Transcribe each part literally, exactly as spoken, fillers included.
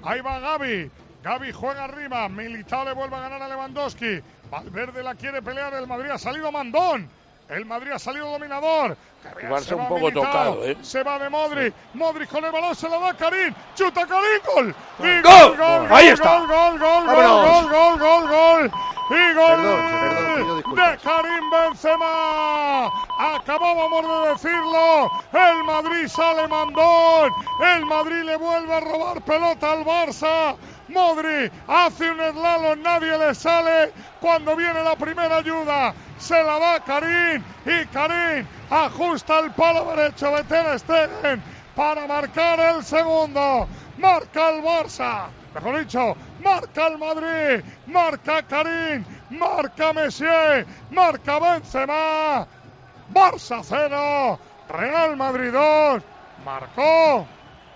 Ahí va Gavi. Gavi juega arriba. Militao le vuelve a ganar a Lewandowski. Valverde la quiere pelear. El Madrid ha salido mandón. El Madrid ha salido dominador. Jugarse un poco Militao, tocado, ¿eh? Se va de Modric. Modric con el balón se lo da a Karim. Chuta Karim. Gol. Y ¡Gol! gol, gol, Ahí gol, está. Gol, gol, gol, Vámonos. gol, gol, gol, gol. Y gol Perdón, perdón, pido disculpas. de Karim Benzema. Acabábamos de decirlo. El Madrid sale mandón. El Madrid le vuelve a robar pelota al Barça. Modric hace un slalom, nadie le sale. Cuando viene la primera ayuda, se la da Karim. Y Karim ajusta el palo derecho de Ter Stegen para marcar el segundo. Marca el Barça. Mejor dicho, marca el Madrid. Marca Karim. Marca Messi. Marca Benzema. Barça cero. Real Madrid dos. Marcó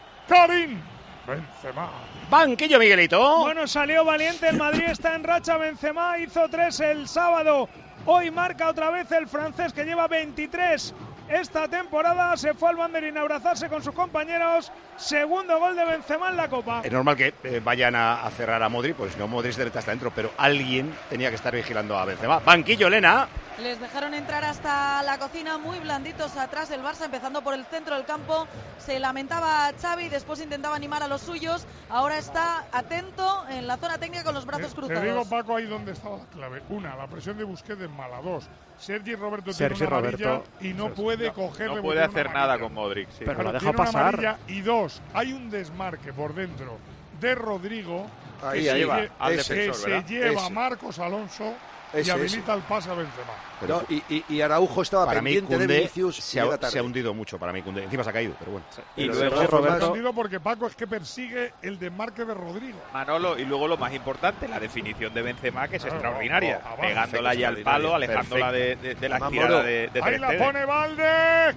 Karim Benzema. Banquillo, Miguelito. Bueno, salió valiente, el Madrid está en racha, Benzema hizo tres el sábado, hoy marca otra vez el francés que lleva veintitrés esta temporada, se fue al banderín a abrazarse con sus compañeros, segundo gol de Benzema en la Copa. Es normal que eh, vayan a, a cerrar a Modric, pues si no Modric está dentro, pero alguien tenía que estar vigilando a Benzema. Banquillo, Elena. Les dejaron entrar hasta la cocina muy blanditos atrás del Barça, empezando por el centro del campo. Se lamentaba Xavi, después intentaba animar a los suyos. Ahora está atento en la zona técnica con los brazos Te, cruzados. te digo, Paco, ahí donde estaba la clave. Una, la presión de Busquets es mala. Dos, Sergi Roberto Sergi tiene una amarilla Roberto. y no puede coger. No puede hacer nada con Modric. Sí. Pero lo Tiene deja una pasar. amarilla. Y dos, hay un desmarque por dentro de Rodrigo Ahí, que, ahí se, va, lle- al que defensor, se ¿verdad? lleva Ese. Marcos Alonso y Ese, habilita el pase a Benzema. No, y, y, y Araujo estaba Para mí, pendiente de Koundé Vinicius. se y llega ha, tarde. se ha hundido mucho. Para mí, Koundé. Encima se ha caído, pero bueno. Y Pero luego, de todas formas, Roberto. Entendido porque Paco es que persigue el desmarque de Rodrigo. Manolo, y luego lo más importante, la definición de Benzema, que es Claro, extraordinaria. abajo, Pegándola ya al extraordinaria, palo, alejándola de, de, de la Mamá estirada Moro. de, de Ter Ahí la Stegen. pone Valde.